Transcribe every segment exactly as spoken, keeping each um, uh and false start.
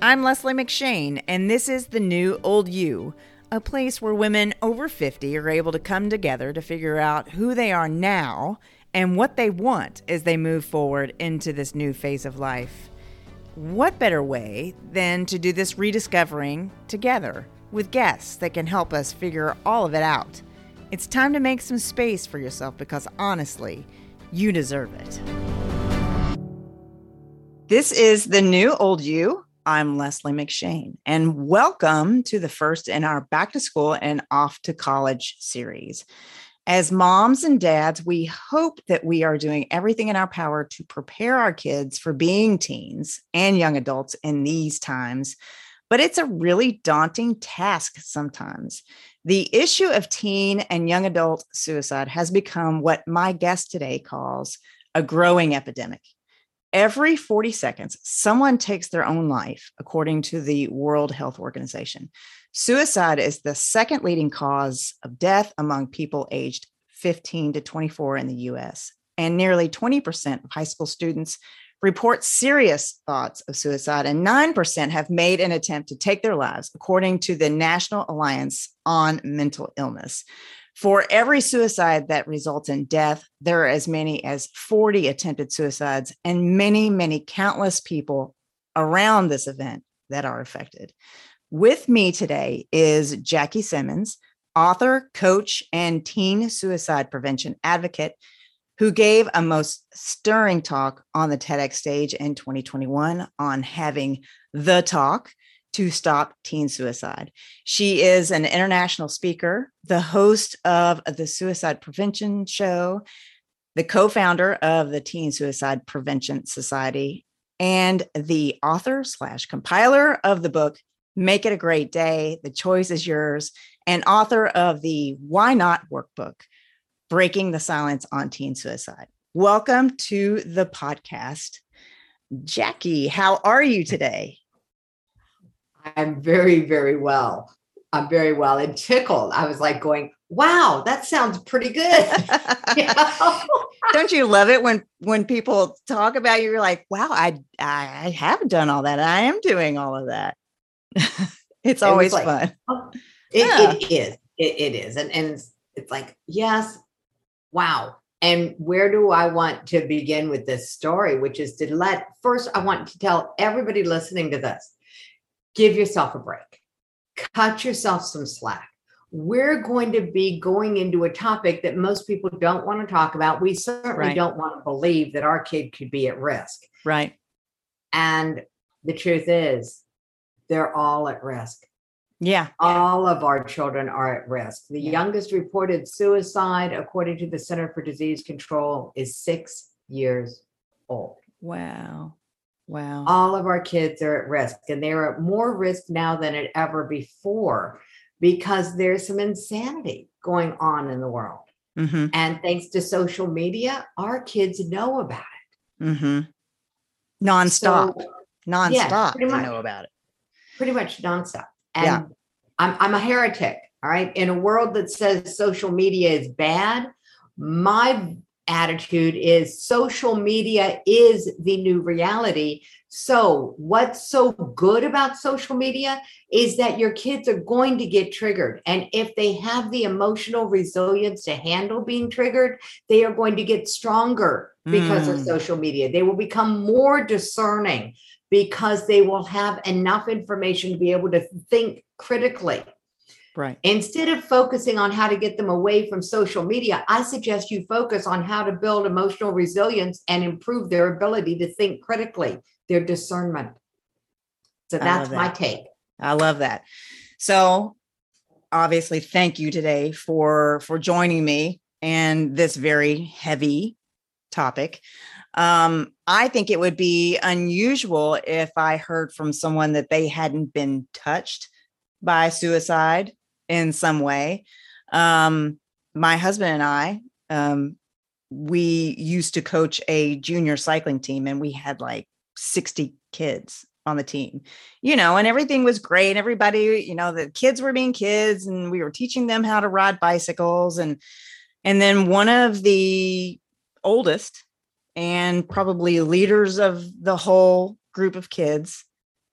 I'm Leslie McShane, and this is The New Old You, a place where women over fifty are able to come together to figure out who they are now and what they want as they move forward into this new phase of life. What better way than to do this rediscovering together with guests that can help us figure all of it out? It's time to make some space for yourself because honestly, you deserve it. This is The New Old You. I'm Leslie McShane, and welcome to the first in our Back to School and Off to College series. As moms and dads, we hope that we are doing everything in our power to prepare our kids for being teens and young adults in these times, but it's a really daunting task sometimes. The issue of teen and young adult suicide has become what my guest today calls a growing epidemic. Every forty seconds, someone takes their own life, according to the World Health Organization. Suicide is the second leading cause of death among people aged fifteen to twenty-four in the U S, and nearly twenty percent of high school students report serious thoughts of suicide, and nine percent have made an attempt to take their lives, according to the National Alliance on Mental Illness. For every suicide that results in death, there are as many as forty attempted suicides and many, many countless people around this event that are affected. With me today is Jackie Simmons, author, coach, and teen suicide prevention advocate, who gave a most stirring talk on the TEDx stage in twenty twenty-one on having the talk to stop teen suicide. She is an international speaker, the host of the Suicide Prevention Show, the co-founder of the Teen Suicide Prevention Society, and the author slash compiler of the book, Make It a Great Day, The Choice is Yours, and author of the Why Not Workbook, Breaking the Silence on Teen Suicide. Welcome to the podcast. Jackie, how are you today? I'm very, very well. I'm very well and tickled. I was like going, wow, that sounds pretty good. You know? Don't you love it when when people talk about you, you're like, wow, I I haven't done all that. I am doing all of that. It's always it like, fun. Oh, it, yeah. it is. It, it is. And, and it's, it's like, yes, wow. And where do I want to begin with this story, which is to let, first, I want to tell everybody listening to this, give yourself a break, cut yourself some slack. We're going to be going into a topic that most people don't want to talk about. We certainly right. don't want to believe that our kid could be at risk. Right. And the truth is, they're all at risk. Yeah. All of our children are at risk. The yeah. youngest reported suicide, according to the Center for Disease Control, is six years old. Wow. Wow. All of our kids are at risk, and they're at more risk now than at ever before because there's some insanity going on in the world. Mm-hmm. And thanks to social media, our kids know about it. Mm-hmm. Nonstop. So, nonstop. Yeah, they much, know about it. Pretty much nonstop. And yeah. I'm, I'm a heretic. All right. In a world that says social media is bad, my attitude is social media is the new reality. So what's so good about social media is that your kids are going to get triggered. And if they have the emotional resilience to handle being triggered, they are going to get stronger because mm. of social media. They will become more discerning because they will have enough information to be able to think critically. Right. Instead of focusing on how to get them away from social media, I suggest you focus on how to build emotional resilience and improve their ability to think critically, their discernment. So that's my take. I love that. So obviously, thank you today for, for joining me and this very heavy topic. Um, I think it would be unusual if I heard from someone that they hadn't been touched by suicide in some way. Um, my husband and I, um, we used to coach a junior cycling team, and we had like sixty kids on the team, you know, and everything was great. Everybody, you know, the kids were being kids, and we were teaching them how to ride bicycles. And, and then one of the oldest and probably leaders of the whole group of kids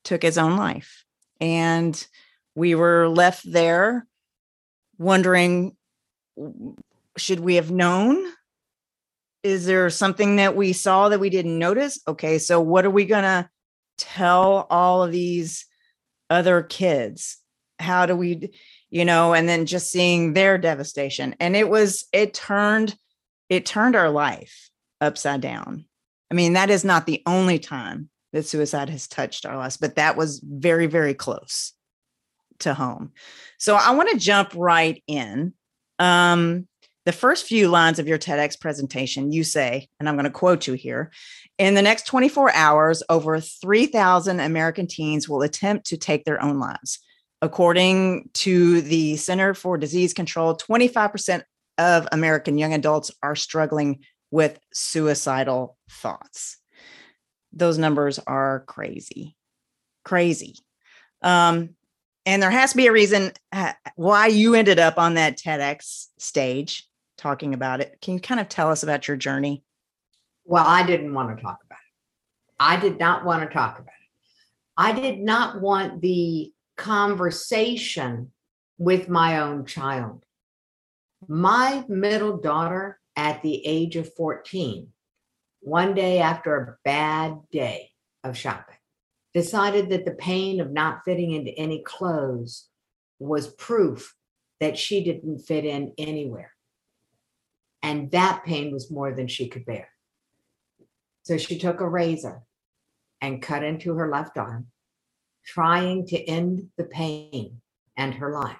took his own life. And we were left there wondering, should we have known? Is there something that we saw that we didn't notice? Okay, so what are we going to tell all of these other kids? How do we, you know, and then just seeing their devastation. And it was, it turned, it turned our life upside down. I mean, that is not the only time that suicide has touched our lives, but that was very, very close to home. So I want to jump right in. Um, the first few lines of your TEDx presentation, you say, and I'm going to quote you here, in the next twenty-four hours, over three thousand American teens will attempt to take their own lives. According to the Center for Disease Control, twenty-five percent of American young adults are struggling with suicidal thoughts. Those numbers are crazy, crazy. Um, and there has to be a reason why you ended up on that TEDx stage talking about it. Can you kind of tell us about your journey? Well, I didn't want to talk about it. I did not want to talk about it. I did not want the conversation with my own child. My middle daughter, at the age of fourteen, one day after a bad day of shopping, decided that the pain of not fitting into any clothes was proof that she didn't fit in anywhere. And that pain was more than she could bear. So she took a razor and cut into her left arm, trying to end the pain and her life.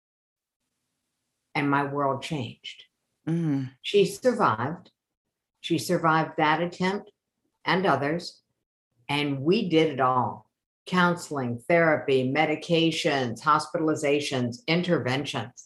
And my world changed. Mm. She survived. She survived that attempt and others. And we did it all. Counseling, therapy, medications, hospitalizations, interventions.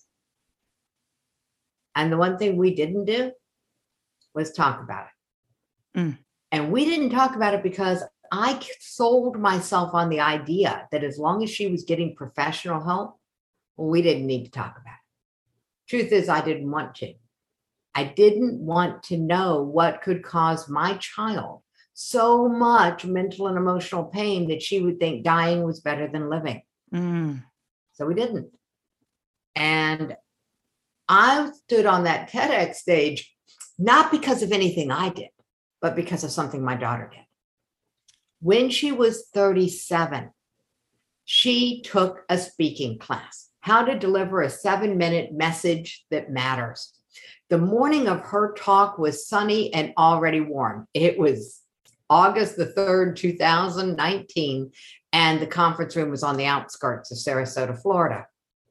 And the one thing we didn't do was talk about it. Mm. And we didn't talk about it because I sold myself on the idea that as long as she was getting professional help, well, we didn't need to talk about it. Truth is, I didn't want to. I didn't want to know what could cause my child so much mental and emotional pain that she would think dying was better than living. Mm. So we didn't. And I stood on that TEDx stage, not because of anything I did, but because of something my daughter did. When she was thirty-seven, she took a speaking class, how to deliver a seven minute message that matters. The morning of her talk was sunny and already warm. It was August the third, two thousand nineteen, and the conference room was on the outskirts of Sarasota, Florida.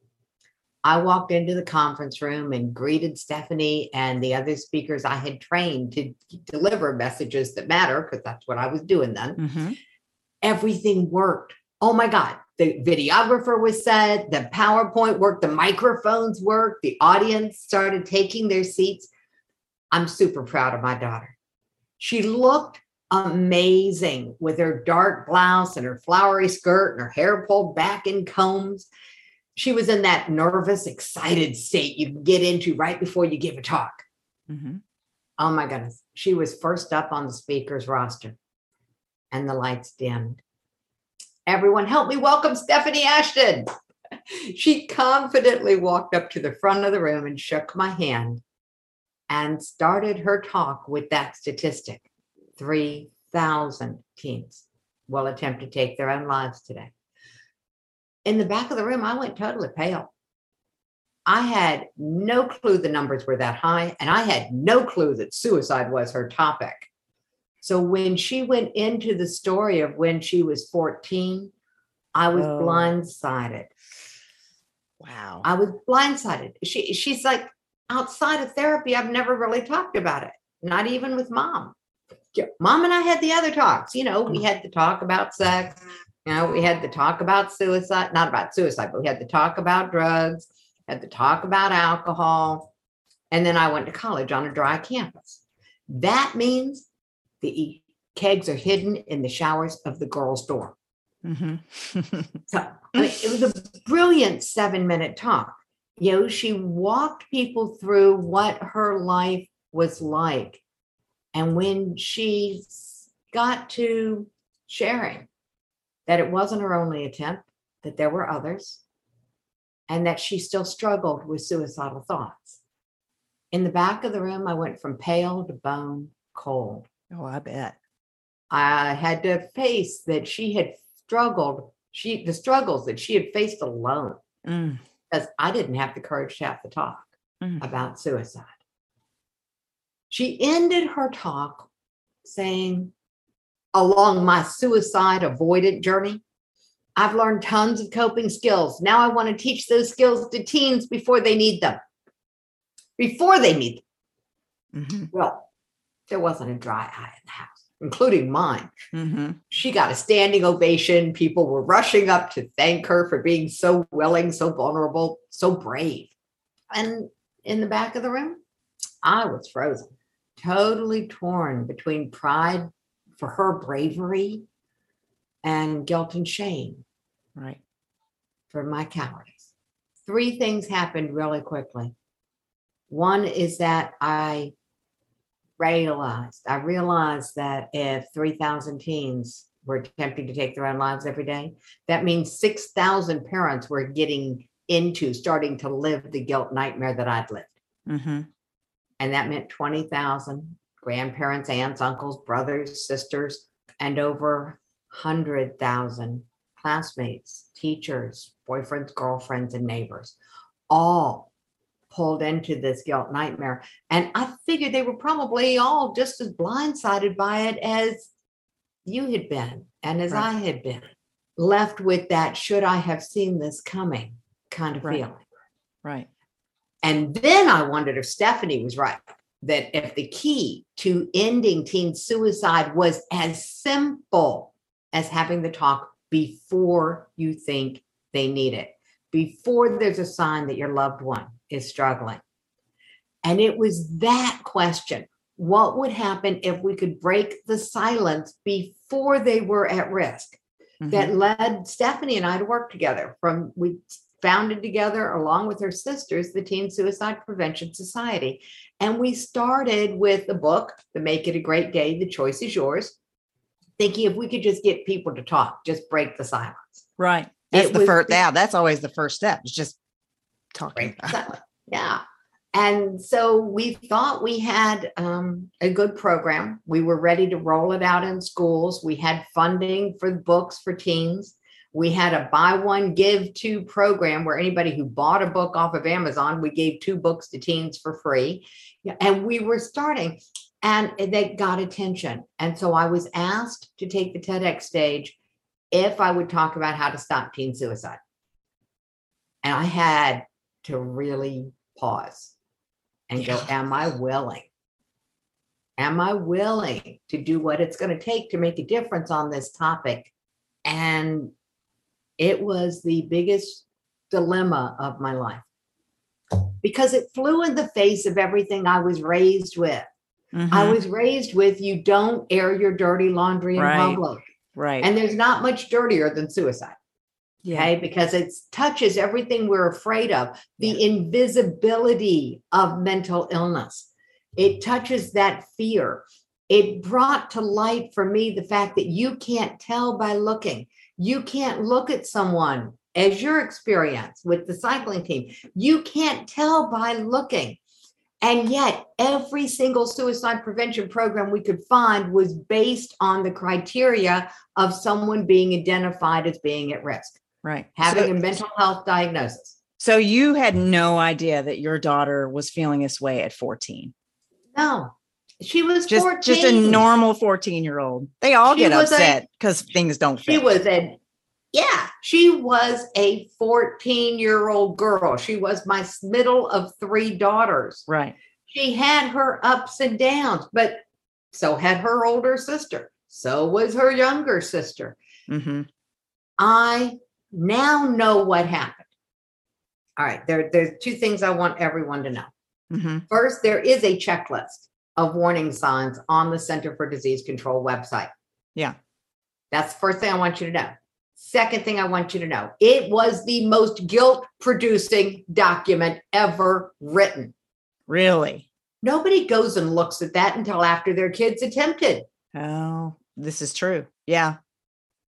I walked into the conference room and greeted Stephanie and the other speakers I had trained to deliver messages that matter, because that's what I was doing then. Mm-hmm. Everything worked. Oh my God. The videographer was set, the PowerPoint worked, the microphones worked, the audience started taking their seats. I'm super proud of my daughter. She looked amazing with her dark blouse and her flowery skirt and her hair pulled back in combs. She was in that nervous, excited state you get into right before you give a talk. Mm-hmm. Oh my goodness. She was first up on the speaker's roster and the lights dimmed. Everyone help me welcome Stephanie Ashton. She confidently walked up to the front of the room and shook my hand and started her talk with that statistic. three thousand teens will attempt to take their own lives today. In the back of the room, I went totally pale. I had no clue the numbers were that high, and I had no clue that suicide was her topic. So when she went into the story of when she was fourteen, I was Oh. blindsided. Wow. I was blindsided. She, she's like, outside of therapy, I've never really talked about it, not even with mom. Mom and I had the other talks. You know, we had to talk about sex. You know, we had to talk about suicide, not about suicide, but we had to talk about drugs, had to talk about alcohol. And then I went to college on a dry campus. That means the kegs are hidden in the showers of the girls' dorm. Mm-hmm. So I mean, it was a brilliant seven minute talk. You know, she walked people through what her life was like. And when she got to sharing, that it wasn't her only attempt, that there were others, and that she still struggled with suicidal thoughts. In the back of the room, I went from pale to bone cold. Oh, I bet. I had to face that she had struggled, she the struggles that she had faced alone, Mm. because I didn't have the courage to have to talk Mm. about suicide. She ended her talk saying, along my suicide avoidant journey, I've learned tons of coping skills. Now I want to teach those skills to teens before they need them. Before they need them. Mm-hmm. Well, there wasn't a dry eye in the house, including mine. Mm-hmm. She got a standing ovation. People were rushing up to thank her for being so willing, so vulnerable, so brave. And in the back of the room, I was frozen, totally torn between pride for her bravery and guilt and shame Right. for my cowardice. Three things happened really quickly. One is that I realized, I realized that if three thousand teens were attempting to take their own lives every day, that means six thousand parents were getting into, starting to live the guilt nightmare that I'd lived. Mm-hmm. And that meant twenty thousand grandparents, aunts, uncles, brothers, sisters, and over one hundred thousand classmates, teachers, boyfriends, girlfriends, and neighbors, all pulled into this guilt nightmare. And I figured they were probably all just as blindsided by it as you had been and as Right. I had been, left with that should I have seen this coming kind of Right. feeling. Right. And then I wondered if Stephanie was right, that if the key to ending teen suicide was as simple as having the talk before you think they need it, before there's a sign that your loved one is struggling. And it was that question, what would happen if we could break the silence before they were at risk, Mm-hmm. that led Stephanie and I to work together. From we founded together, along with her sisters, the Teen Suicide Prevention Society. And we started with the book, The Make It a Great Day, The Choice is Yours, thinking if we could just get people to talk, just break the silence. Right. That's It the was first, the- yeah, that's always the first step. It's just talking. Break the silence. Yeah. And so we thought we had um, a good program. We were ready to roll it out in schools. We had funding for books for teens. We had a buy one, give two program where anybody who bought a book off of Amazon, we gave two books to teens for free. And we were starting, and they got attention. And so I was asked to take the TEDx stage if I would talk about how to stop teen suicide. And I had to really pause and go, Yeah. am I willing? Am I willing to do what it's going to take to make a difference on this topic? And it was the biggest dilemma of my life because it flew in the face of everything I was raised with. Mm-hmm. I was raised with, you don't air your dirty laundry in Right. public. Right. And there's not much dirtier than suicide. yeah. Okay, because it touches everything we're afraid of, the invisibility of mental illness. It touches that fear. It brought to light for me the fact that you can't tell by looking. You can't look at someone, as your experience with the cycling team. You can't tell by looking. And yet every single suicide prevention program we could find was based on the criteria of someone being identified as being at risk. Right. Having so, a mental health diagnosis. So you had no idea that your daughter was feeling this way at fourteen. No, she was Just, fourteen. just a normal fourteen year old. They all She get was a- upset because things don't She fit. was a, yeah, she was a fourteen year old girl. She was my middle of three daughters. Right. She had her ups and downs, but so had her older sister. So was her younger sister. Mm-hmm. I now know what happened. All right, there, there's two things I want everyone to know. Mm-hmm. First, there is a checklist of warning signs on the Center for Disease Control website. Yeah. That's the first thing I want you to know. Second thing I want you to know, it was the most guilt-producing document ever written. Really? Nobody goes and looks at that until after their kids attempted. Oh, this is true. Yeah.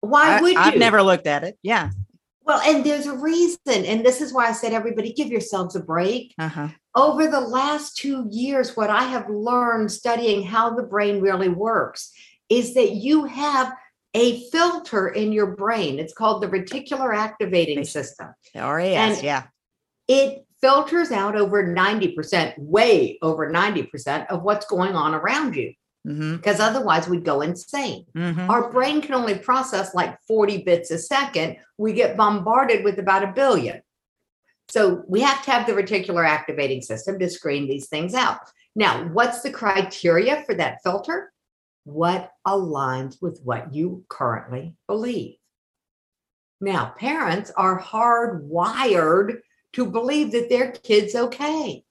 Why I, would you? I've never looked at it. Yeah. Well, and there's a reason. And this is why I said, everybody give yourselves a break. Uh-huh. Over the last two years, what I have learned studying how the brain really works is that you have a filter in your brain. It's called the reticular activating system. The R A S, and yeah. It filters out over ninety percent, way over ninety percent of what's going on around you. Mm-hmm. Because otherwise we'd go insane. Mm-hmm. Our brain can only process like forty bits a second. We get bombarded with about a billion. So we have to have the reticular activating system to screen these things out. Now, what's the criteria for that filter? What aligns with what you currently believe? Now, parents are hardwired to believe that their kid's okay.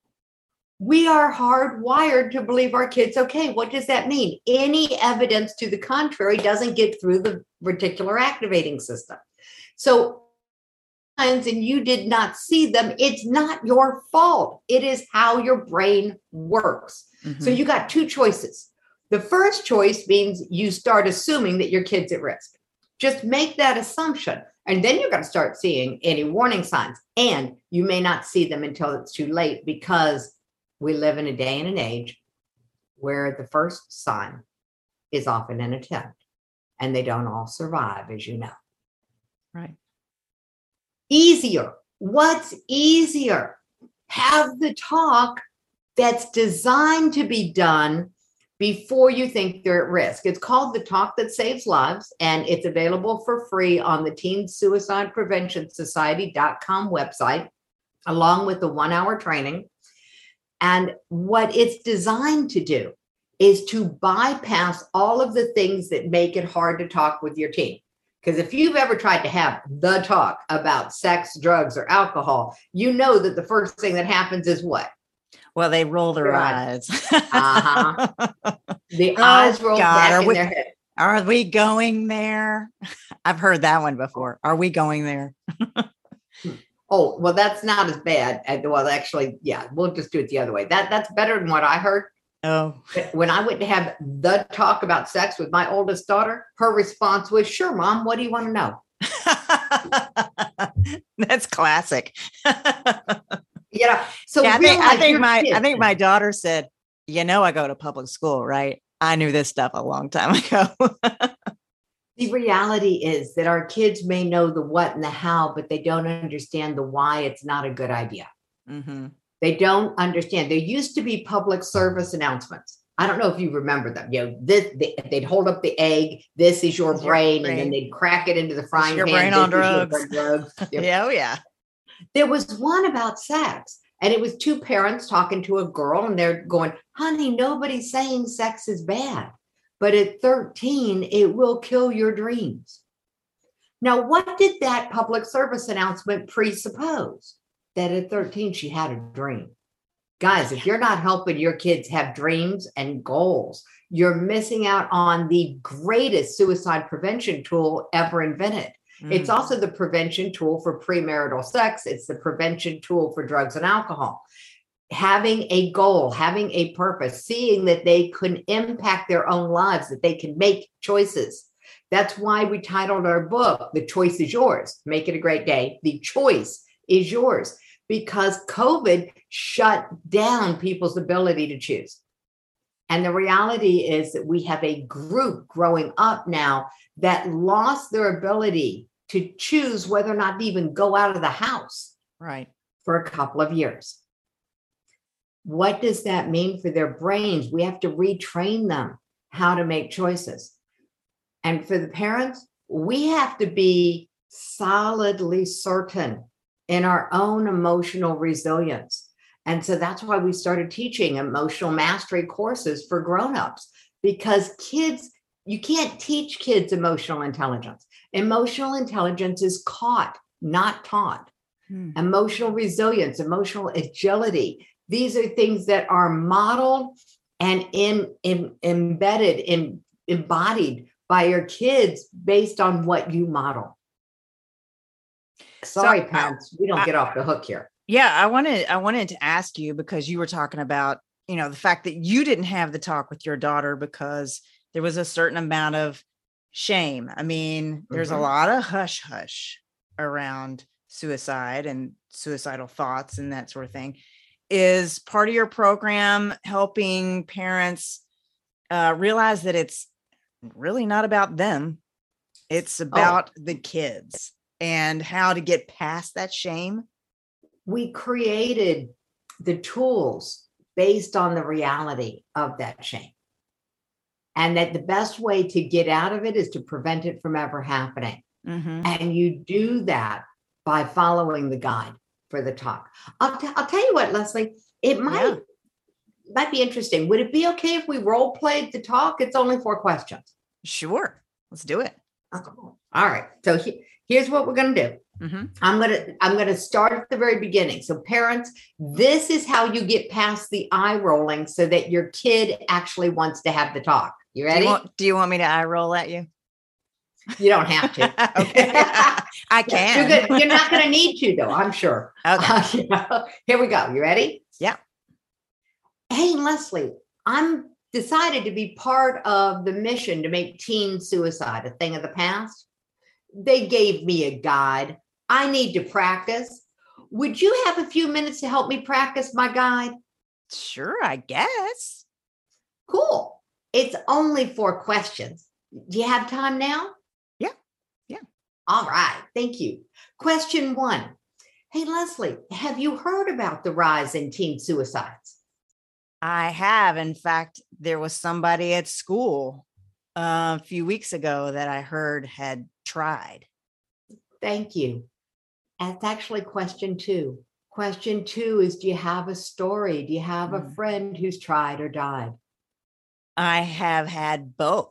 We are hardwired to believe our kid's okay. What does that mean? Any evidence to the contrary doesn't get through the reticular activating system. So, and you did not see them, it's not your fault. It is how your brain works. Mm-hmm. So you got two choices. The first choice means you start assuming that your kid's at risk. Just make that assumption. And then you're going to start seeing any warning signs. And you may not see them until it's too late, because we live in a day and an age where the first sign is often an attempt, and they don't all survive, as you know. Right. Easier. What's easier? Have the talk that's designed to be done before you think they're at risk. It's called The Talk That Saves Lives, and it's available for free on the Teen Suicide Prevention Society dot com website, along with the one-hour training. And what it's designed to do is to bypass all of the things that make it hard to talk with your teen. Because if you've ever tried to have the talk about sex, drugs, or alcohol, you know that the first thing that happens is what? Well, they roll their eyes. uh-huh. The oh, eyes roll God, back in we, their head. Are we going there? I've heard that one before. Are we going there? Oh, well, that's not as bad. Well, actually, yeah, we'll just do it the other way. That That's better than what I heard. Oh. When I went to have the talk about sex with my oldest daughter, her response was, "Sure, Mom, what do you want to know?" That's classic. You know, so yeah, I think, I think my kids. I think my daughter said, "You know, I go to public school, right? I knew this stuff a long time ago." The reality is that our kids may know the what and the how, but they don't understand the why. It's not a good idea. Mm-hmm. They don't understand. There used to be public service announcements. I don't know if you remember them. You know, this they, they'd hold up the egg. This is your, brain, your brain, and then they'd crack it into the frying your pan. Brain this on drugs. drugs. yeah, oh yeah. There was one about sex, and it was two parents talking to a girl, and they're going, "Honey, nobody's saying sex is bad, but at thirteen, it will kill your dreams." Now, what did that public service announcement presuppose? That at thirteen, she had a dream. Guys, if you're not helping your kids have dreams and goals, you're missing out on the greatest suicide prevention tool ever invented. Mm. It's also the prevention tool for premarital sex. It's the prevention tool for drugs and alcohol. Having a goal, having a purpose, seeing that they can impact their own lives, that they can make choices. That's why we titled our book, The Choice is Yours. Make it a great day. The choice is yours, because COVID shut down people's ability to choose. And the reality is that we have a group growing up now that lost their ability to choose whether or not to even go out of the house. Right. For a couple of years. What does that mean for their brains? We have to retrain them how to make choices. And for the parents, we have to be solidly certain in our own emotional resilience. And so that's why we started teaching emotional mastery courses for grownups, because kids, you can't teach kids emotional intelligence. Emotional intelligence is caught, not taught. Hmm. Emotional resilience, emotional agility. These are things that are modeled and in, in, embedded, in, embodied by your kids based on what you model. Sorry, so, parents, we don't I, get off the hook here. Yeah, I wanted I wanted to ask you, because you were talking about, you know, the fact that you didn't have the talk with your daughter because there was a certain amount of shame. I mean, there's Mhm. a lot of hush hush around suicide and suicidal thoughts and that sort of thing. Is part of your program helping parents uh, realize that it's really not about them? It's Oh, about the kids and how to get past that shame. we created the tools based on the reality of that shame. And that the best way to get out of it is to prevent it from ever happening. Mm-hmm. And you do that by following the guide for the talk. I'll, t- I'll tell you what, Leslie, it might, Yeah, might be interesting. Would it be okay if we role played the talk? It's only four questions. sure. Let's do it. Okay. All right. So he, here's what we're going to do. Mm-hmm. I'm going to I'm going to start at the very beginning. So parents, this is how you get past the eye rolling so that your kid actually wants to have the talk. You Do you ready? want do you want me to eye roll at you? You don't have to. Okay. I Yeah, can. you're good. You're not going to need to, though, I'm sure. Okay. Uh, you know, here we go. You ready? Yeah. Hey, Leslie, I'm decided to be part of the mission to make teen suicide a thing of the past. They gave me a guide. I need to practice. Would you have a few minutes to help me practice my guide? Sure, I guess. Cool. It's only four questions. Do you have time now? Yeah. Yeah. All right. Thank you. Question one. Hey, Leslie, have you heard about the rise in teen suicides? I have. In fact, there was somebody at school uh, a few weeks ago that I heard had tried. Thank you. That's actually question two. Question two is, do you have a story? Do you have a Mm. friend who's tried or died? I have had both.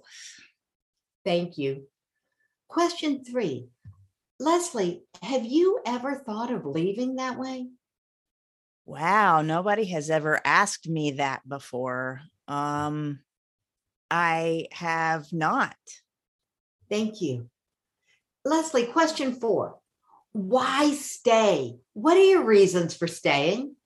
Thank you. Question three. Leslie, have you ever thought of leaving that way? Wow, nobody has ever asked me that before. Um, I have not. Thank you. Leslie, question four. Why stay? What are your reasons for staying?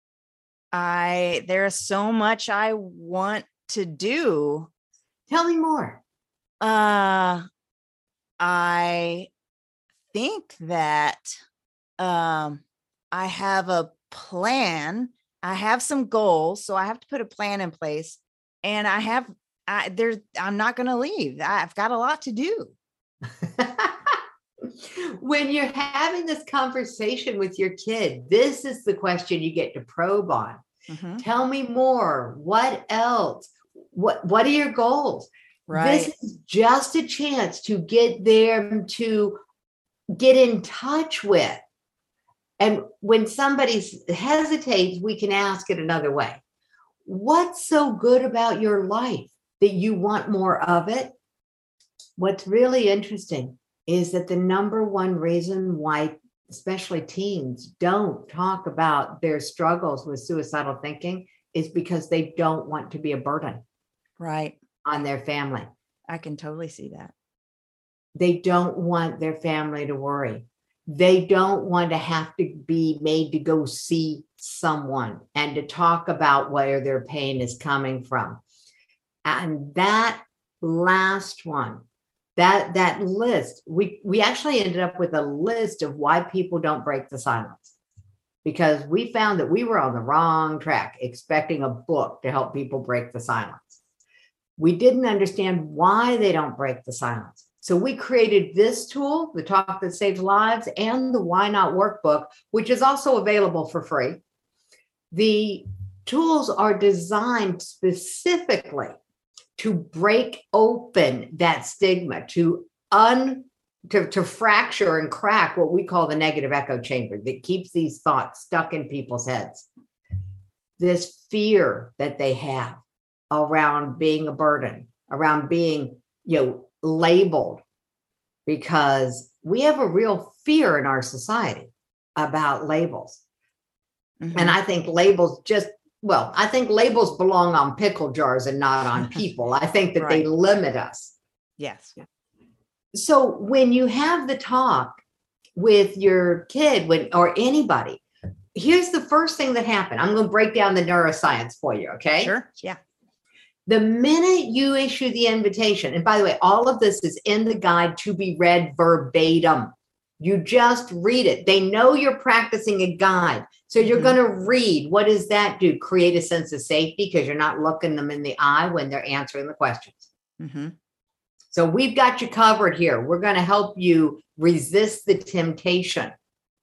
I there's so much I want to do. Tell me more. Uh, I think that um, I have a plan. I have some goals, so I have to put a plan in place. And I have, I there's, I'm not going to leave. I've got a lot to do. When you're having this conversation with your kid, this is the question you get to probe on. Mhm. Tell me more. What else? What What are your goals? Right. This is just a chance to get them to get in touch with. And when somebody hesitates, we can ask it another way. What's so good about your life that you want more of it? What's really interesting is that the number one reason why, especially teens, don't talk about their struggles with suicidal thinking is because they don't want to be a burden Right. on their family. I can totally see that. They don't want their family to worry. They don't want to have to be made to go see someone and to talk about where their pain is coming from. And that last one, that that list, we we actually ended up with a list of why people don't break the silence, because we found that we were on the wrong track expecting a book to help people break the silence. We didn't understand why they don't break the silence. So we created this tool, the Talk That Saves Lives, and the Why Not Workbook, which is also available for free. The tools are designed specifically to break open that stigma, to un to, to fracture and crack what we call the negative echo chamber that keeps these thoughts stuck in people's heads. This fear that they have around being a burden, around being, you know, labeled, because we have a real fear in our society about labels. Mhm. And I think labels just, well, I think labels belong on pickle jars and not on people. I think that they Right. limit us. Yes. So when you have the talk with your kid, when or anybody, here's the first thing that happened. I'm going to break down the neuroscience for you, okay? Sure. Yeah. The minute you issue the invitation, and by the way, all of this is in the guide to be read verbatim. You just read it. They know you're practicing a guide. So you're mm-hmm. going to read. What does that do? Create a sense of safety because you're not looking them in the eye when they're answering the questions. Mm-hmm. So we've got you covered here. We're going to help you resist the temptation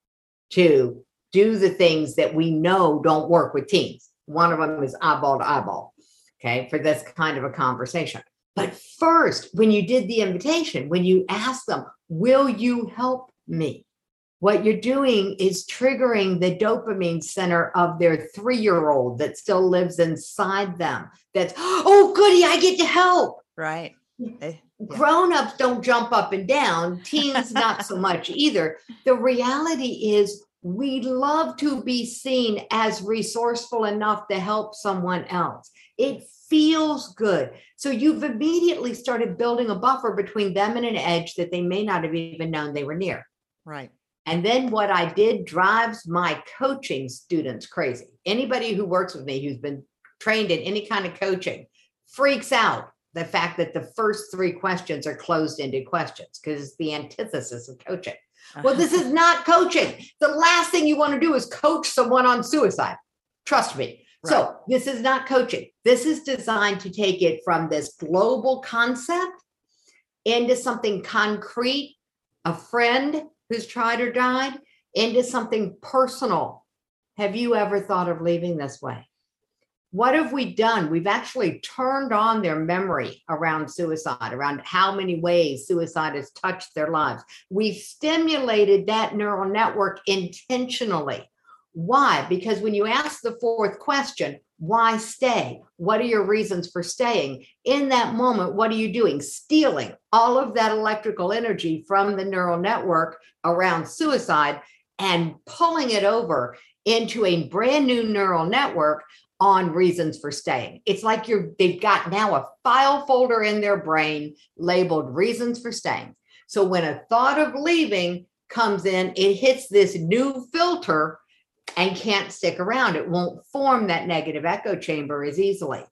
to do the things that we know don't work with teens. One of them is eyeball to eyeball, okay, for this kind of a conversation. But first, when you did the invitation, when you asked them, will you help me? What you're doing is triggering the dopamine center of their three-year-old that still lives inside them. That's, oh, goody, I get to help. Right. Yeah. Grown-ups don't jump up and down. Teens, not so much either. The reality is we love to be seen as resourceful enough to help someone else. It feels good. So you've immediately started building a buffer between them and an edge that they may not have even known they were near. Right. And then what I did drives my coaching students crazy. Anybody who works with me who's been trained in any kind of coaching freaks out the fact that the first three questions are closed-ended questions because it's the antithesis of coaching. Well, this is not coaching. The last thing you want to do is coach someone on suicide. Trust me. Right. So this is not coaching. This is designed to take it from this global concept into something concrete, a friend who's tried or died, into something personal. Have you ever thought of leaving this way? What have we done? We've actually turned on their memory around suicide, around how many ways suicide has touched their lives. We've stimulated that neural network intentionally. Why? Because when you ask the fourth question, why stay? What are your reasons for staying? In that moment, what are you doing? Stealing all of that electrical energy from the neural network around suicide and pulling it over into a brand new neural network on reasons for staying. It's like you're, they've got now a file folder in their brain labeled reasons for staying. So when a thought of leaving comes in, it hits this new filter and can't stick around. It won't form that negative echo chamber as easily.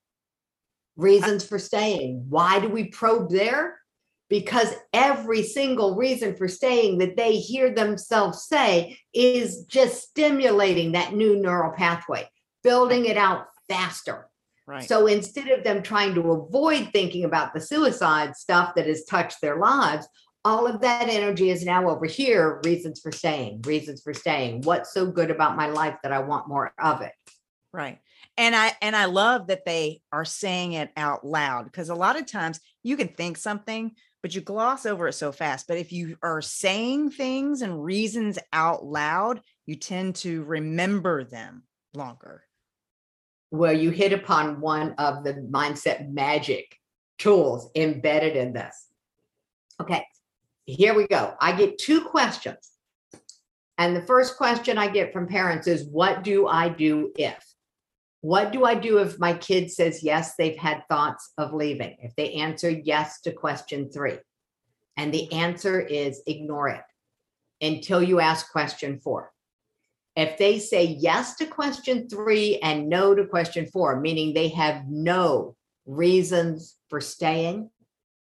Reasons for staying. Why do we probe there? Because every single reason for staying that they hear themselves say is just stimulating that new neural pathway, building it out faster. Right. So instead of them trying to avoid thinking about the suicide stuff that has touched their lives, all of that energy is now over here. Reasons for staying, reasons for staying. What's so good about my life that I want more of it? Right. And I, and I love that they are saying it out loud, because a lot of times you can think something, but you gloss over it so fast. But if you are saying things and reasons out loud, you tend to remember them longer. Well, you hit upon one of the mindset magic tools embedded in this. Okay, here we go. I get two questions. And the first question I get from parents is, what do I do if? What do I do if my kid says, yes, they've had thoughts of leaving? If they answer yes to question three, and the answer is ignore it until you ask question four. If they say yes to question three and no to question four, meaning they have no reasons for staying,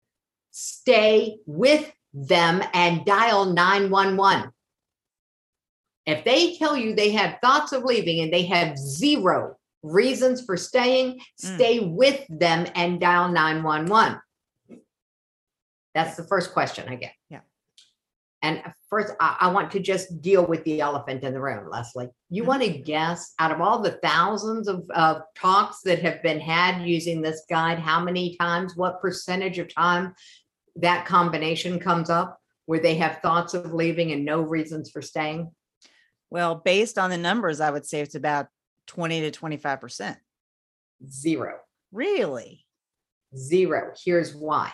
stay with them and dial nine one one. If they tell you they have thoughts of leaving and they have zero reasons for staying, stay mm. with them and dial nine one one. That's the first question I get. Yeah. And first, I, I want to just deal with the elephant in the room, Leslie. You mm-hmm. want to guess, out of all the thousands of, of talks that have been had using this guide, how many times, what percentage of time that combination comes up where they have thoughts of leaving and no reasons for staying? Well, based on the numbers, I would say it's about twenty to twenty-five percent. Zero. Really? Zero. Here's why.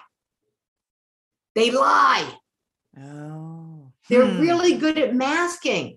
They lie. Oh. They're hmm. really good at masking.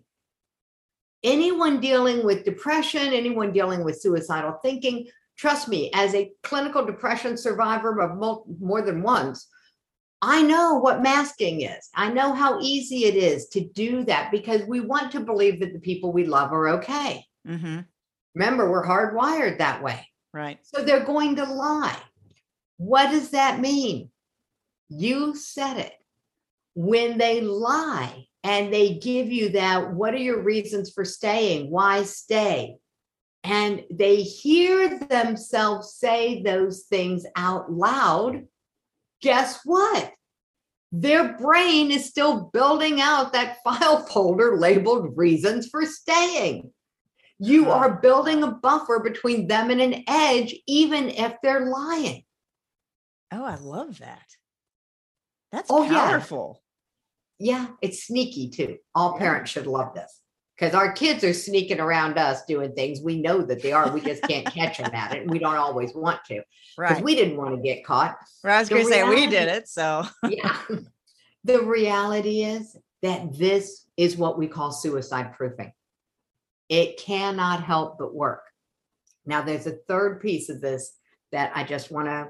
Anyone dealing with depression, anyone dealing with suicidal thinking, trust me, as a clinical depression survivor of more than once, I know what masking is. I know how easy it is to do that because we want to believe that the people we love are okay. Mm-hmm. Remember, we're hardwired that way. Right. So they're going to lie. What does that mean? You said it. When they lie and they give you that, what are your reasons for staying? Why stay? And they hear themselves say those things out loud. Guess what? Their brain is still building out that file folder labeled reasons for staying. You are building a buffer between them and an edge, even if they're lying. Oh, I love that. That's oh, powerful. Yeah. yeah, it's sneaky too. All Yeah. parents should love this because our kids are sneaking around us doing things. We know that they are. We just can't catch them at it. And we don't always want to because Right. we didn't want to get caught. Well, I was going to say we did it. So yeah. The reality is that this is what we call suicide proofing. It cannot help but work. Now, there's a third piece of this that I just want to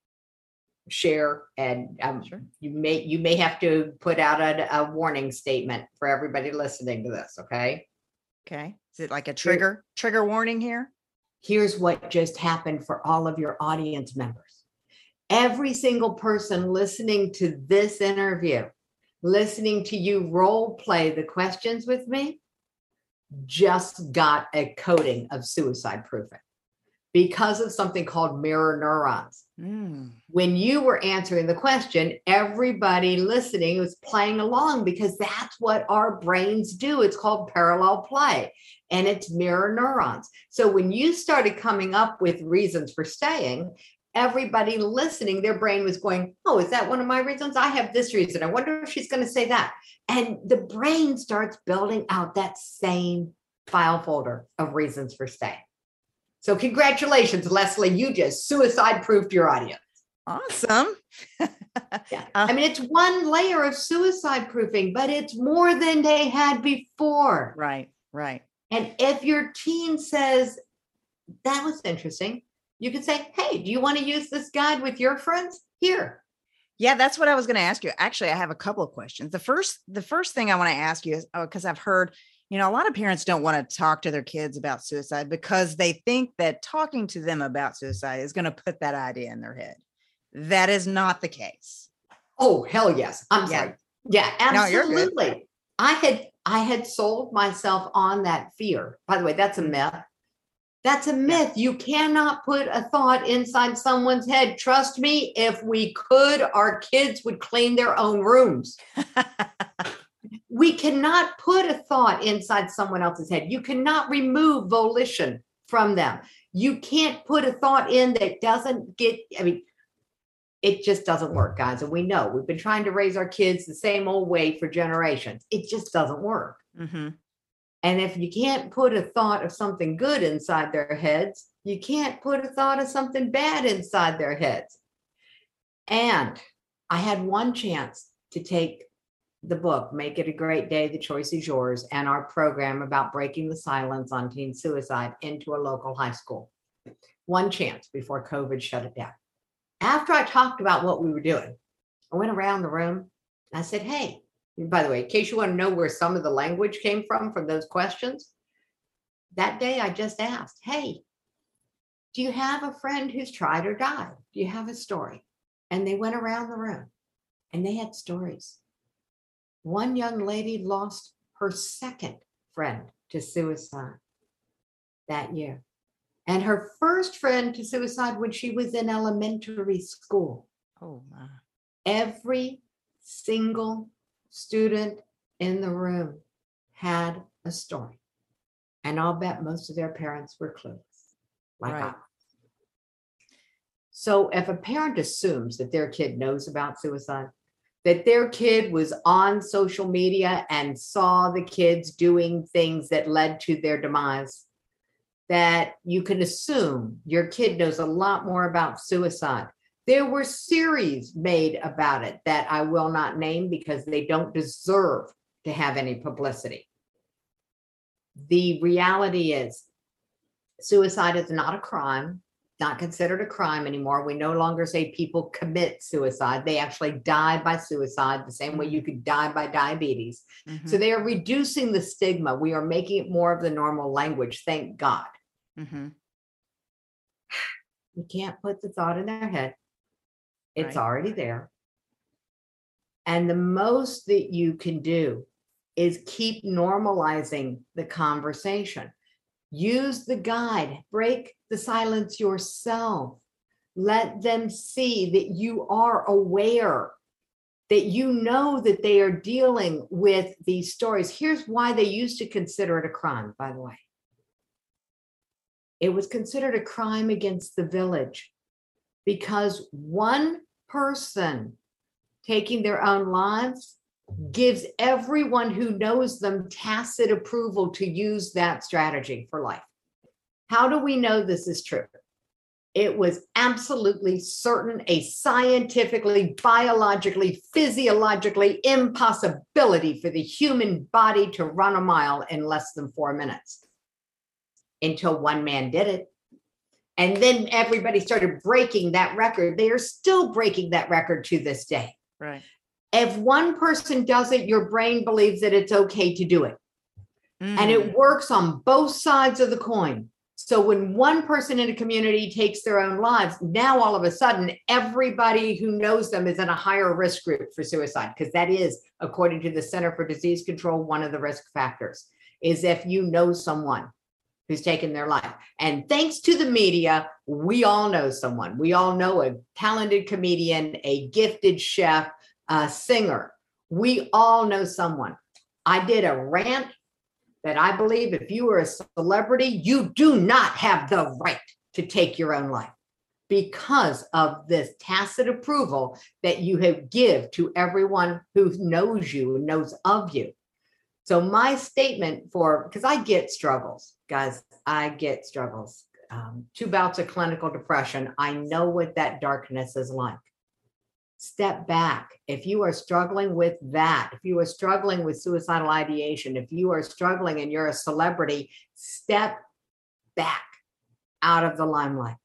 share, and um, Sure. you may you may have to put out a, a warning statement for everybody listening to this. Okay. Okay. Is it like a trigger Here, trigger warning here? Here's what just happened for all of your audience members. Every single person listening to this interview, listening to you role play the questions with me, just got a coating of suicide proofing because of something called mirror neurons. Mm. When you were answering the question, everybody listening was playing along because that's what our brains do. It's called parallel play, and it's mirror neurons. So when you started coming up with reasons for staying, everybody listening, their brain was going, oh, is that one of my reasons? I have this reason. I wonder if she's going to say that. And the brain starts building out that same file folder of reasons for staying. So congratulations, Leslie. You just suicide proofed your audience. Awesome. yeah. I mean, it's one layer of suicide proofing, but it's more than they had before. Right, right. And if your teen says, that was interesting, you can say, hey, do you want to use this guide with your friends? Here. Yeah, that's what I was going to ask you. Actually, I have a couple of questions. The first, the first thing I want to ask you is, oh, because I've heard, you know, a lot of parents don't want to talk to their kids about suicide because they think that talking to them about suicide is going to put that idea in their head. That is not the case. Oh, hell yes. I'm yeah. sorry. Yeah, absolutely. No, you're good. I had, I had sold myself on that fear. By the way, that's a myth. That's a myth. Yeah. You cannot put a thought inside someone's head. Trust me, if we could, our kids would clean their own rooms. We cannot put a thought inside someone else's head. You cannot remove volition from them. You can't put a thought in that doesn't get, I mean, it just doesn't work, guys. And we know we've been trying to raise our kids the same old way for generations. It just doesn't work. Mm-hmm. And if you can't put a thought of something good inside their heads, you can't put a thought of something bad inside their heads. And I had one chance to take the book, Make It a Great Day, The Choice is Yours, and our program about breaking the silence on teen suicide into a local high school. One chance before COVID shut it down. After I talked about what we were doing, I went around the room and I said, hey, by the way, in case you want to know where some of the language came from, from those questions, that day I just asked, hey, do you have a friend who's tried or died? Do you have a story? And they went around the room and they had stories. One young lady lost her second friend to suicide that year. And her first friend to suicide when she was in elementary school. Oh, my. Every single student in the room had a story. And I'll bet most of their parents were clueless. Like right. I. So if a parent assumes that their kid knows about suicide, that their kid was on social media and saw the kids doing things that led to their demise, that you can assume your kid knows a lot more about suicide. There were series made about it that I will not name because they don't deserve to have any publicity. The reality is suicide is not a crime, not considered a crime anymore. We no longer say people commit suicide. They actually die by suicide the same way you could die by diabetes. Mm-hmm. So they are reducing the stigma. We are making it more of the normal language. Thank God. Mm-hmm. You can't put the thought in their head. It's Right. already there. And the most that you can do is keep normalizing the conversation. Use the guide, break the silence yourself. Let them see that you are aware, that you know that they are dealing with these stories. Here's why they used to consider it a crime, by the way. It was considered a crime against the village because one person taking their own lives gives everyone who knows them tacit approval to use that strategy for life. How do we know this is true? It was absolutely certain, a scientifically, biologically, physiologically impossibility for the human body to run a mile in less than four minutes until one man did it. And then everybody started breaking that record. They are still breaking that record to this day. Right. If one person does it, your brain believes that it's okay to do it. Mm. And it works on both sides of the coin. So when one person in a community takes their own lives, now all of a sudden, everybody who knows them is in a higher risk group for suicide, because that is, according to the Center for Disease Control, one of the risk factors is if you know someone who's taken their life. And thanks to the media, we all know someone. We all know a talented comedian, a gifted chef, a singer. We all know someone. I did a rant that I believe if you are a celebrity, you do not have the right to take your own life because of this tacit approval that you have give to everyone who knows you and knows of you. So my statement for, because I get struggles, guys, I get struggles. Um, two bouts of clinical depression. I know what that darkness is like. Step back. If you are struggling with that, if you are struggling with suicidal ideation, if you are struggling and you're a celebrity, step back out of the limelight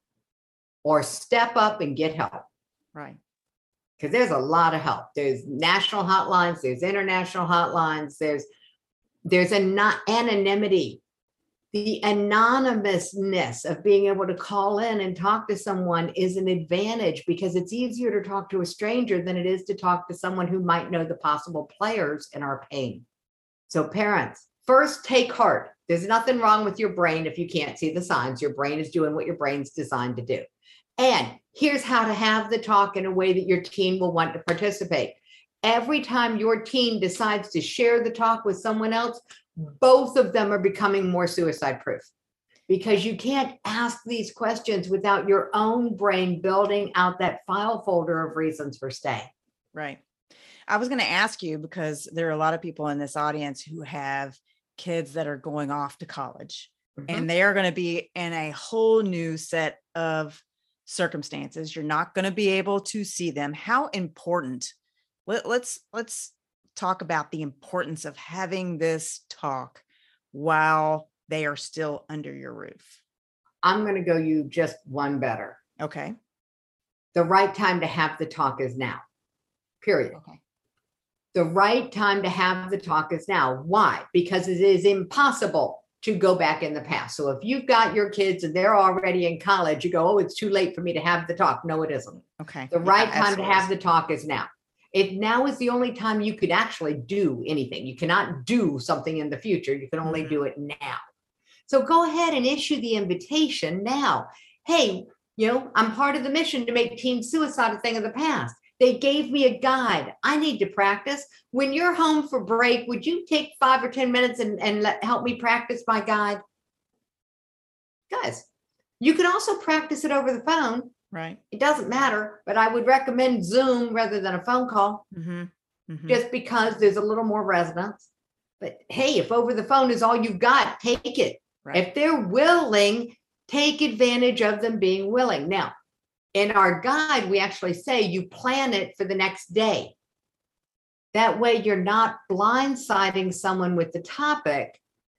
or step up and get help. Right. Because there's a lot of help. There's national hotlines, there's international hotlines, there's there's an anonymity. The anonymousness of being able to call in and talk to someone is an advantage because it's easier to talk to a stranger than it is to talk to someone who might know the possible players in our pain. So parents, first take heart. There's nothing wrong with your brain if you can't see the signs. Your brain is doing what your brain's designed to do. And here's how to have the talk in a way that your teen will want to participate. Every time your teen decides to share the talk with someone else, both of them are becoming more suicide proof because you can't ask these questions without your own brain building out that file folder of reasons for staying. Right. I was going to ask you because there are a lot of people in this audience who have kids that are going off to college, mm-hmm. and they are going to be in a whole new set of circumstances. You're not going to be able to see them. How important? Let, let's let's talk about the importance of having this talk while they are still under your roof. I'm going to go you just one better. Okay. The right time to have the talk is now. Period. Okay. The right time to have the talk is now. Why? Because it is impossible to go back in the past. So if you've got your kids and they're already in college, you go, oh, it's too late for me to have the talk. No, it isn't. Okay. The right yeah, time to have the talk is now. If now is the only time you could actually do anything. You cannot do something in the future. You can only mm-hmm. do it now. So go ahead and issue the invitation now. Hey, you know, I'm part of the mission to make teen suicide a thing of the past. They gave me a guide. I need to practice. When you're home for break, would you take five or ten minutes and, and let, help me practice my guide? Guys, you can also practice it over the phone. Right. It doesn't matter, but I would recommend Zoom rather than a phone call, mm-hmm. Mm-hmm. just because there's a little more resonance. But hey, if over the phone is all you've got, take it. Right. If they're willing, take advantage of them being willing. Now, in our guide, we actually say you plan it for the next day. That way you're not blindsiding someone with the topic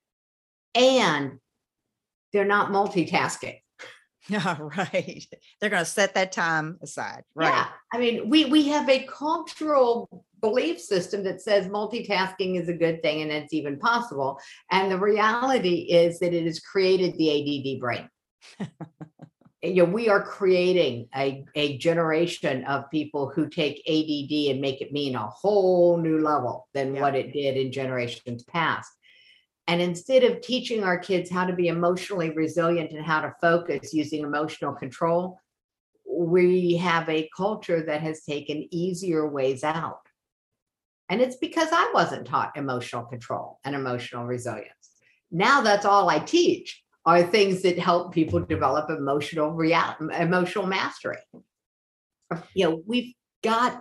and they're not multitasking. Yeah, right. They're going to set that time aside. Right. Yeah. I mean, we, we have a cultural belief system that says multitasking is a good thing and it's even possible. And the reality is that it has created the A D D brain. you know, we are creating a, a generation of people who take A D D and make it mean a whole new level than Yeah. what it did in generations past. And instead of teaching our kids how to be emotionally resilient and how to focus using emotional control, we have a culture that has taken easier ways out. And it's because I wasn't taught emotional control and emotional resilience. Now that's all I teach are things that help people develop emotional real, emotional mastery. You know, we've got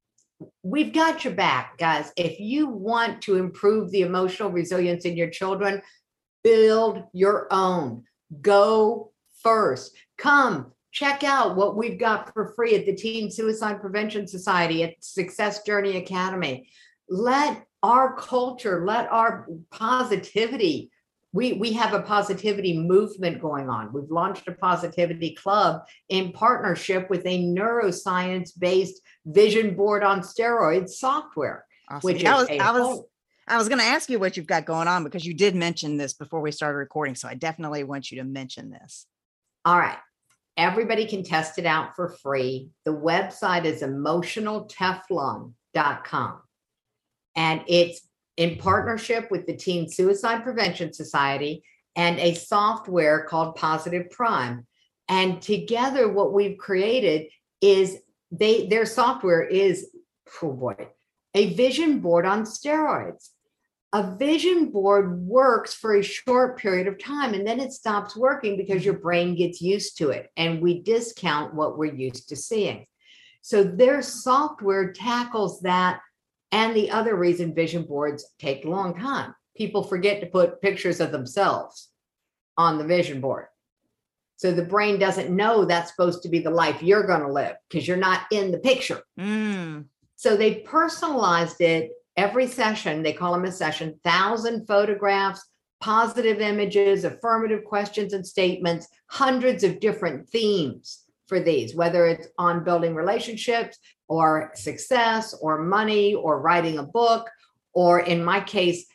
we've got your back, guys. If you want to improve the emotional resilience in your children, build your own. Go first. Come check out what we've got for free at the Teen Suicide Prevention Society at Success Journey Academy. Let our culture, let our positivity, we, we have a positivity movement going on. We've launched a positivity club in partnership with a neuroscience-based vision board on steroids software. Awesome. Which Yeah, is I was, a I was, whole, I was going to ask you what you've got going on because you did mention this before we started recording. So I definitely want you to mention this. all right. Everybody can test it out for free. The website is emotional teflon dot com. And it's in partnership with the Teen Suicide Prevention Society and a software called Positive Prime. And together, what we've created is they their software is, oh boy, a vision board on steroids. A vision board works for a short period of time and then it stops working because your brain gets used to it and we discount what we're used to seeing. So their software tackles that and the other reason vision boards take a long time. People forget to put pictures of themselves on the vision board. So the brain doesn't know that's supposed to be the life you're going to live because you're not in the picture. Mm. So they personalized it. Every session, they call them a session, thousand photographs, positive images, affirmative questions and statements, hundreds of different themes for these, whether it's on building relationships or success or money or writing a book, or in my case,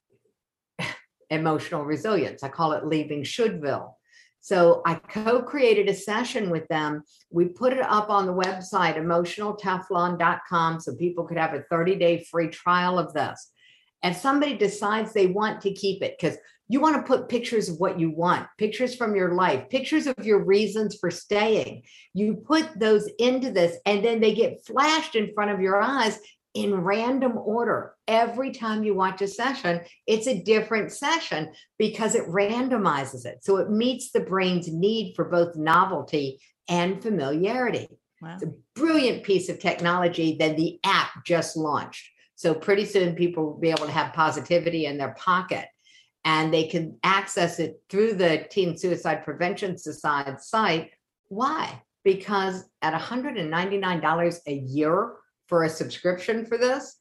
emotional resilience. I call it leaving Shouldville. So I co-created a session with them. We put it up on the website, emotional teflon dot com, so people could have a thirty-day free trial of this. If somebody decides they want to keep it, because you want to put pictures of what you want, pictures from your life, pictures of your reasons for staying. You put those into this, and then they get flashed in front of your eyes in random order. Every time you watch a session, it's a different session because it randomizes it. So it meets the brain's need for both novelty and familiarity. Wow. It's a brilliant piece of technology that the app just launched. So pretty soon people will be able to have positivity in their pocket and they can access it through the Teen Suicide Prevention Society site. Why? Because at one hundred ninety-nine dollars a year for a subscription for this,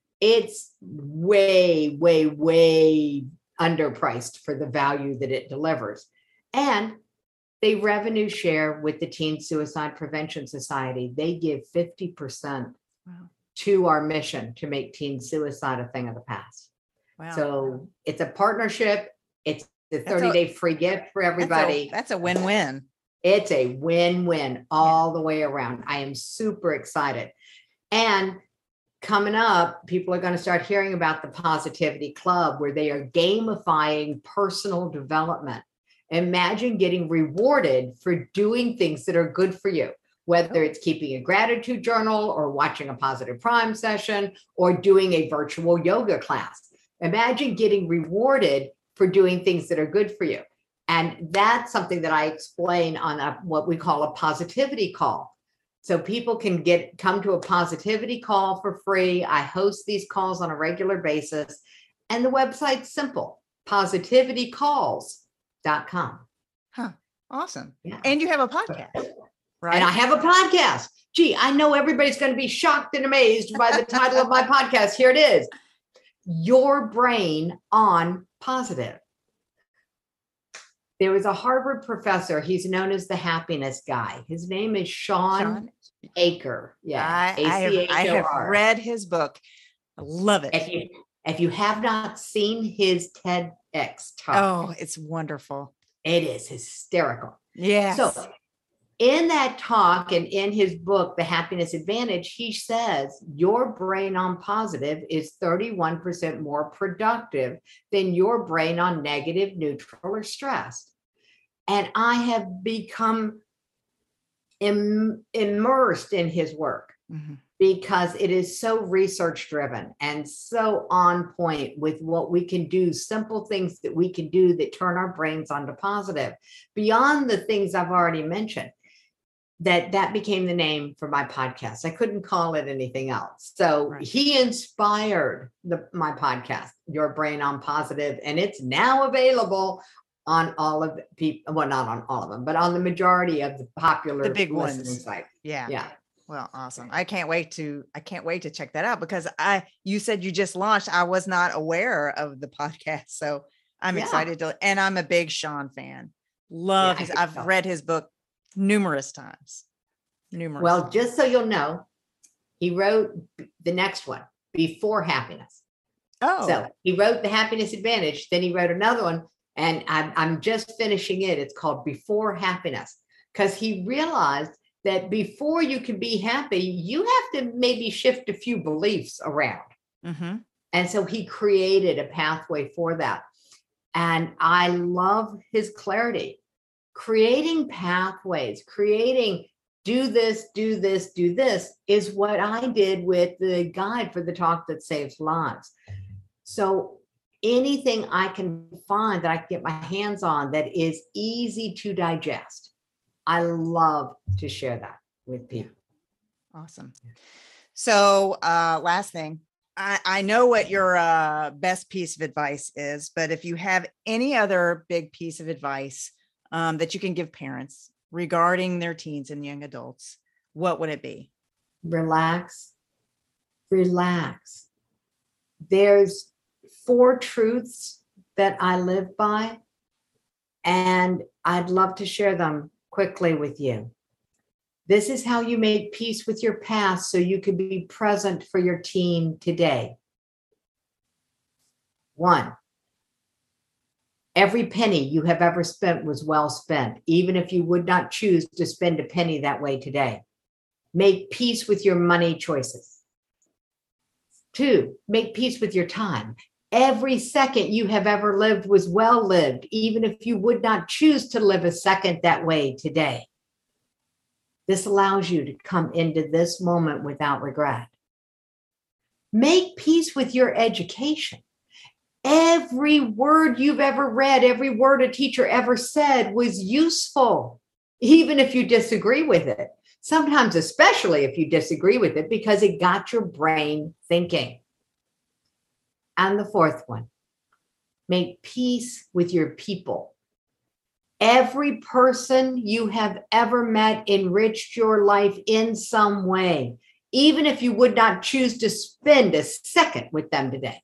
it's way, way, way underpriced for the value that it delivers. And they revenue share with the Teen Suicide Prevention Society. They give fifty percent wow. to our mission to make teen suicide a thing of the past. Wow. So it's a partnership. It's a thirty-day free gift for everybody. That's a, that's a win-win. It's a win-win all the way around. I am super excited. And coming up, people are going to start hearing about the Positivity Club, where they are gamifying personal development. Imagine getting rewarded for doing things that are good for you, whether it's keeping a gratitude journal or watching a Positive Prime session or doing a virtual yoga class. Imagine getting rewarded for doing things that are good for you. And that's something that I explain on a, what we call a positivity call. So people can get come to a positivity call for free. I host these calls on a regular basis. And the website's simple, positivity calls dot com. Huh. Awesome. Yeah. And you have a podcast, right? And I have a podcast. Gee, I know everybody's going to be shocked and amazed by the title of my podcast. Here it is. Your Brain on Positive. There was a Harvard professor. He's known as the happiness guy. His name is Sean, Sean? Achor. Yeah. I, I, have, I have read his book. I love it. If you, if you have not seen his TEDx talk. Oh, it's wonderful. It is hysterical. Yeah. So in that talk and in his book, The Happiness Advantage, he says your brain on positive is thirty-one percent more productive than your brain on negative, neutral, or stressed. And I have become im- immersed in his work mm-hmm. because it is so research driven and so on point with what we can do, simple things that we can do that turn our brains onto positive, beyond the things I've already mentioned. That that became the name for my podcast. I couldn't call it anything else. So right. he inspired the, my podcast, Your Brain on Positive, and it's now available on all of the people. Well, not on all of them, but on the majority of the popular the big listening ones. sites. Yeah. Yeah. Well, awesome. I can't wait to, I can't wait to check that out because I, you said you just launched. I was not aware of the podcast. So I'm yeah. excited to, and I'm a big Sean fan. Love yeah, his, I've so. read his book numerous times. Numerous. Well, times. Just so you'll know, he wrote the next one, Before Happiness. Oh. So he wrote The Happiness Advantage. Then he wrote another one, and I'm, I'm just finishing it. It's called Before Happiness, because he realized that before you can be happy, you have to maybe shift a few beliefs around. Mm-hmm. And so he created a pathway for that. And I love his clarity. Creating pathways, creating do this, do this, do this is what I did with the guide for the talk that saves lives. So anything I can find that I can get my hands on that is easy to digest, I love to share that with people. Awesome. So uh, last thing, I, I know what your uh, best piece of advice is, but if you have any other big piece of advice Um, that you can give parents regarding their teens and young adults, what would it be? Relax, relax. There's four truths that I live by, and I'd love to share them quickly with you. This is how you make peace with your past so you can be present for your teen today. One, every penny you have ever spent was well spent, even if you would not choose to spend a penny that way today. Make peace with your money choices. Two, make peace with your time. Every second you have ever lived was well lived, even if you would not choose to live a second that way today. This allows you to come into this moment without regret. Make peace with your education. Every word you've ever read, every word a teacher ever said was useful, even if you disagree with it. Sometimes, especially if you disagree with it, because it got your brain thinking. And the fourth one, make peace with your people. Every person you have ever met enriched your life in some way, even if you would not choose to spend a second with them today.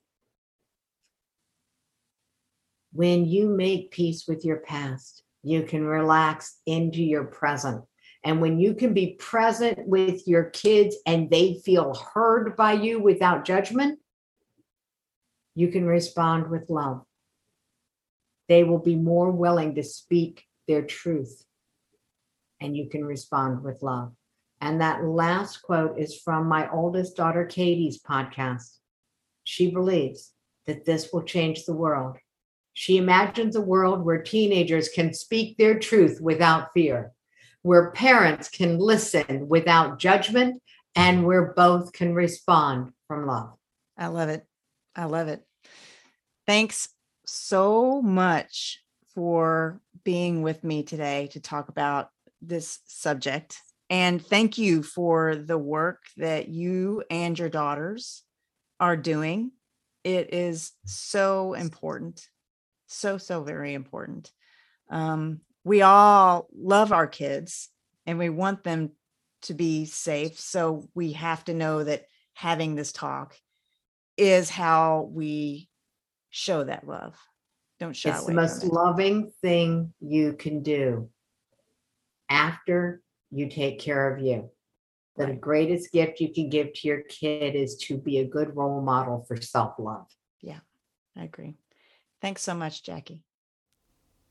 When you make peace with your past, you can relax into your present. And when you can be present with your kids and they feel heard by you without judgment, you can respond with love. They will be more willing to speak their truth, and you can respond with love. And that last quote is from my oldest daughter, Katie's podcast. She believes that this will change the world. She imagines a world where teenagers can speak their truth without fear, where parents can listen without judgment, and where both can respond from love. I love it. I love it. Thanks so much for being with me today to talk about this subject. And thank you for the work that you and your daughters are doing. It is so important. So, so very important. Um, we all love our kids and we want them to be safe. So we have to know that having this talk is how we show that love. Don't shy away from it. It's the most loving thing you can do after you take care of you. The right. greatest gift you can give to your kid is to be a good role model for self-love. Yeah, I agree. Thanks so much, Jackie.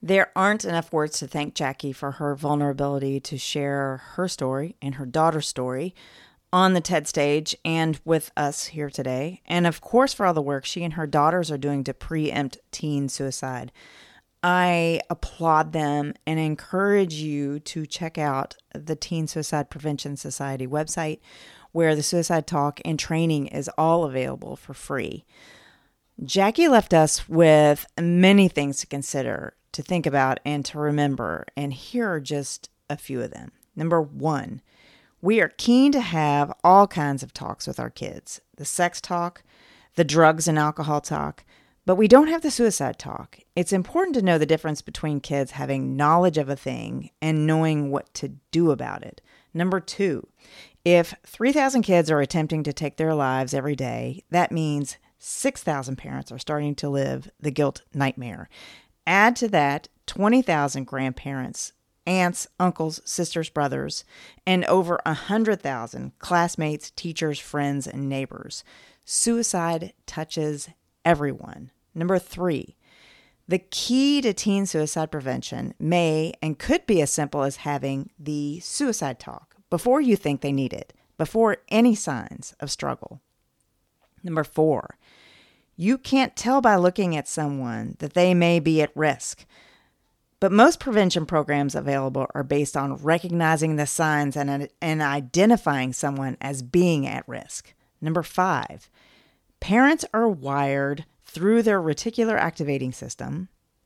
There aren't enough words to thank Jackie for her vulnerability to share her story and her daughter's story on the TED stage and with us here today. And of course, for all the work she and her daughters are doing to preempt teen suicide. I applaud them and encourage you to check out the Teen Suicide Prevention Society website, where the suicide talk and training is all available for free. Jackie left us with many things to consider, to think about, and to remember, and here are just a few of them. Number one, we are keen to have all kinds of talks with our kids. The sex talk, the drugs and alcohol talk, but we don't have the suicide talk. It's important to know the difference between kids having knowledge of a thing and knowing what to do about it. Number two, if three thousand kids are attempting to take their lives every day, that means six thousand parents are starting to live the guilt nightmare. Add to that twenty thousand grandparents, aunts, uncles, sisters, brothers, and over one hundred thousand classmates, teachers, friends, and neighbors. Suicide touches everyone. Number three, the key to teen suicide prevention may and could be as simple as having the suicide talk before you think they need it, before any signs of struggle. Number four, you can't tell by looking at someone that they may be at risk. But most prevention programs available are based on recognizing the signs and, and identifying someone as being at risk. Number five, parents are wired through their reticular activating system,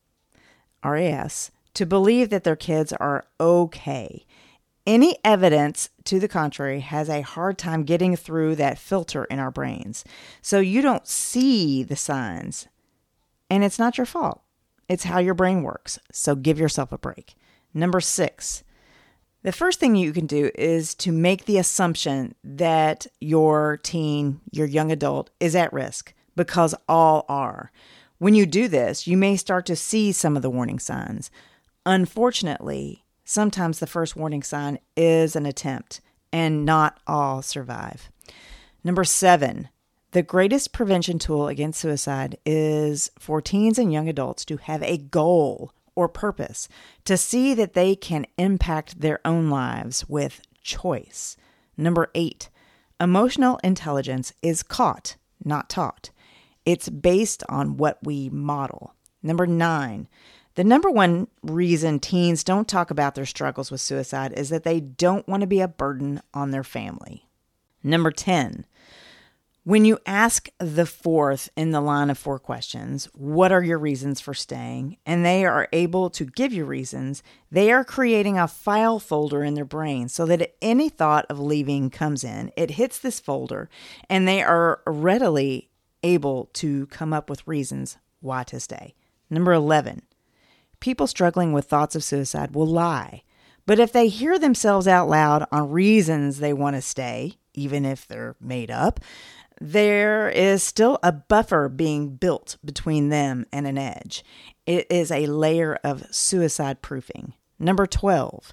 R A S, to believe that their kids are okay. Any evidence to the contrary has a hard time getting through that filter in our brains. So you don't see the signs, and it's not your fault. It's how your brain works. So give yourself a break. Number six, the first thing you can do is to make the assumption that your teen, your young adult, is at risk, because all are. When you do this, you may start to see some of the warning signs. Unfortunately, sometimes the first warning sign is an attempt, and not all survive. Number seven, the greatest prevention tool against suicide is for teens and young adults to have a goal or purpose, to see that they can impact their own lives with choice. Number eight, emotional intelligence is caught, not taught. It's based on what we model. Number nine, the number one reason teens don't talk about their struggles with suicide is that they don't want to be a burden on their family. Number ten, when you ask the fourth in the line of four questions, what are your reasons for staying? And they are able to give you reasons, they are creating a file folder in their brain so that if any thought of leaving comes in, it hits this folder and they are readily able to come up with reasons why to stay. Number eleven, people struggling with thoughts of suicide will lie. But if they hear themselves out loud on reasons they want to stay, even if they're made up, there is still a buffer being built between them and an edge. It is a layer of suicide proofing. Number twelve,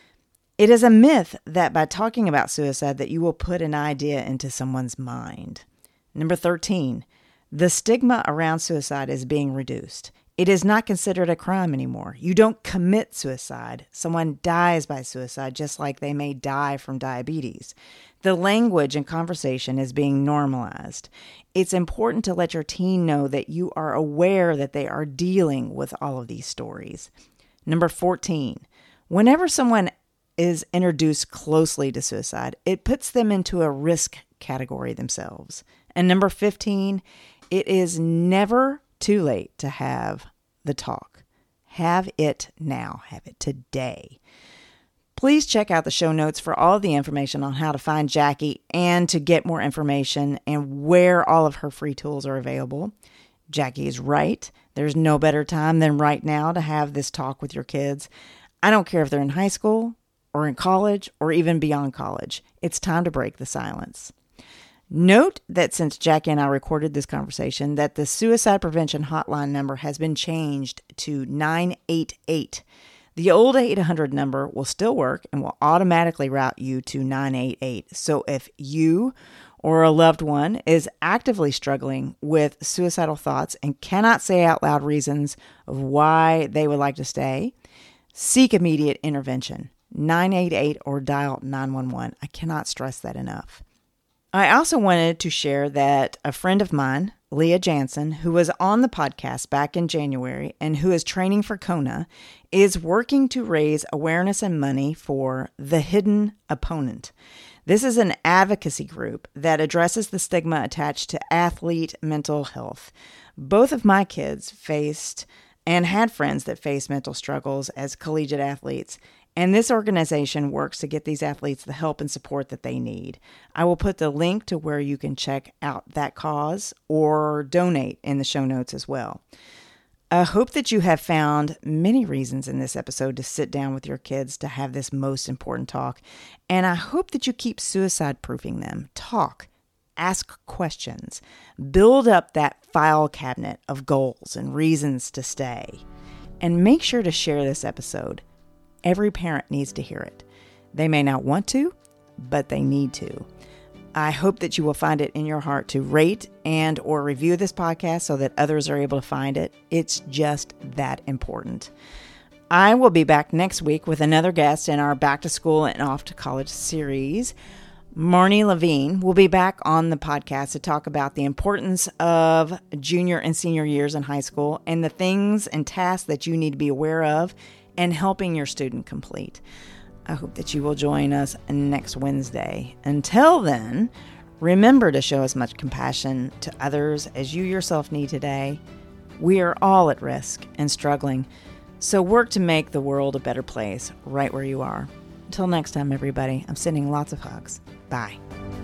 it is a myth that by talking about suicide that you will put an idea into someone's mind. Number thirteen, the stigma around suicide is being reduced. It is not considered a crime anymore. You don't commit suicide. Someone dies by suicide just like they may die from diabetes. The language and conversation is being normalized. It's important to let your teen know that you are aware that they are dealing with all of these stories. Number fourteen, whenever someone is introduced closely to suicide, it puts them into a risk category themselves. And number fifteen, it is never too late to have the talk. Have it now. Have it today. Please check out the show notes for all of the information on how to find Jackie and to get more information and where all of her free tools are available. Jackie is right. There's no better time than right now to have this talk with your kids. I don't care if they're in high school or in college or even beyond college. It's time to break the silence. Note that since Jackie and I recorded this conversation, that the suicide prevention hotline number has been changed to nine eight eight. The old eight hundred number will still work and will automatically route you to nine eight eight. So if you or a loved one is actively struggling with suicidal thoughts and cannot say out loud reasons of why they would like to stay, seek immediate intervention. nine eight eight or dial nine one one. I cannot stress that enough. I also wanted to share that a friend of mine, Leah Jansen, who was on the podcast back in January and who is training for Kona, is working to raise awareness and money for The Hidden Opponent. This is an advocacy group that addresses the stigma attached to athlete mental health. Both of my kids faced and had friends that faced mental struggles as collegiate athletes, and this organization works to get these athletes the help and support that they need. I will put the link to where you can check out that cause or donate in the show notes as well. I hope that you have found many reasons in this episode to sit down with your kids to have this most important talk, and I hope that you keep suicide-proofing them. Talk, ask questions, build up that file cabinet of goals and reasons to stay, and make sure to share this episode. Every parent needs to hear it. They may not want to, but they need to. I hope that you will find it in your heart to rate and or review this podcast so that others are able to find it. It's just that important. I will be back next week with another guest in our Back to School and Off to College series. Marnie Levine will be back on the podcast to talk about the importance of junior and senior years in high school and the things and tasks that you need to be aware of and helping your student complete. I hope that you will join us next Wednesday. Until then, remember to show as much compassion to others as you yourself need today. We are all at risk and struggling, so work to make the world a better place right where you are. Until next time, everybody, I'm sending lots of hugs. Bye.